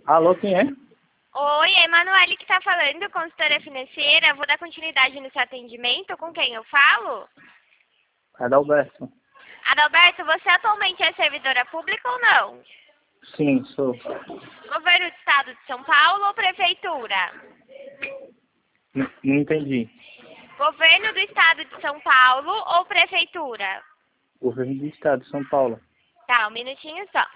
Alô, quem é? Oi, é a Emanuele que tá falando, consultora financeira. Vou dar continuidade no seu atendimento. Com quem eu falo? Adalberto. Adalberto, você atualmente é servidora pública ou não? Sim, sou. Governo do Estado de São Paulo ou Prefeitura? Não entendi. Governo do Estado de São Paulo ou Prefeitura? Governo do Estado de São Paulo. Tá, um minutinho só.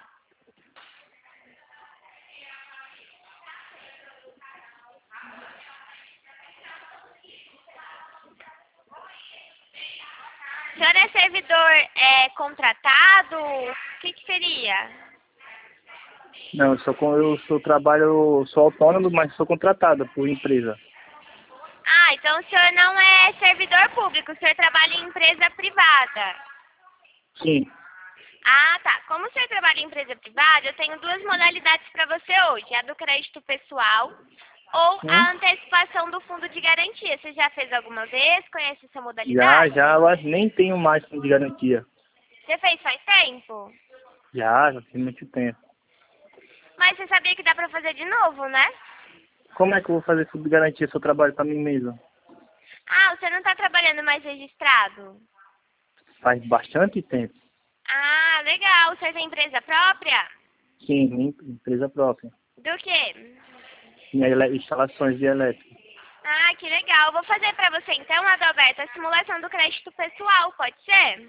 O senhor é servidor contratado? O que seria? Não, sou autônomo, mas sou contratado por empresa. Ah, então o senhor não é servidor público, o senhor trabalha em empresa privada. Sim. Ah, tá. Como o senhor trabalha em empresa privada, eu tenho duas modalidades para você hoje. A do crédito pessoal ou a antecipação do fundo de garantia. Você já fez alguma vez? Conhece essa modalidade? Mas nem tenho mais fundo de garantia. Você fez faz tempo? Já tem muito tempo. Mas você sabia que dá para fazer de novo, né? Como é que eu vou fazer fundo de garantia se eu trabalho para mim mesmo? Ah, você não está trabalhando mais registrado? Faz bastante tempo. Ah, legal. O senhor tem empresa própria? Sim, minha empresa própria. Do quê? Instalações de elétrica. Ah, que legal. Vou fazer para você então, Adalberto, a simulação do crédito pessoal, pode ser?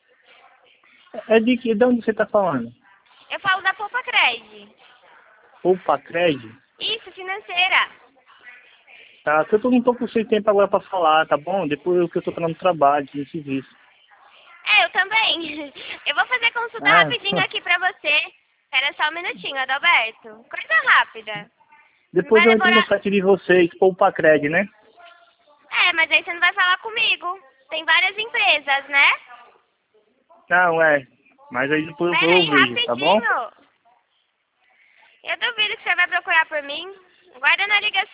De onde você está falando? Eu falo da Poupa Cred. Opa, crédito? Isso, financeira. Tá, que eu não tô com sem tempo agora para falar, tá bom? Depois que eu tô no trabalho, no serviço. Eu também. Eu vou fazer consulta Ah, rapidinho aqui pra você. Espera só um minutinho, Adalberto. Coisa rápida. Não depois vai eu entro no demorar... site de vocês, Poupa Cred, né? Mas aí você não vai falar comigo. Tem várias empresas, né? Não, mas aí depois Espera eu aí, vejo, tá bom? rapidinho. Eu duvido que você vai procurar por mim. Guarda na ligação.